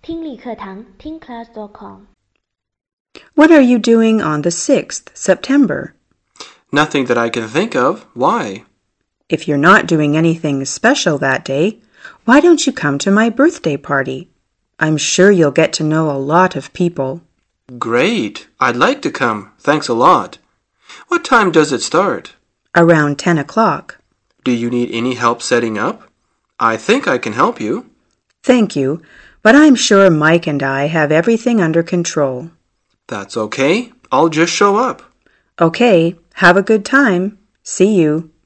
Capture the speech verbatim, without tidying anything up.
听力课堂听 class dot com。 What are you doing on the sixth September? Nothing that I can think of. Why? If you're not doing anything special that day, why don't you come to my birthday party? I'm sure you'll get to know a lot of people. Great. I'd like to come. Thanks a lot. What time does it start? Around ten o'clock. Do you need any help setting up? I think I can help you. Thank you, but I'm sure Mike and I have everything under control. That's okay. I'll just show up. Okay, have a good time. See you.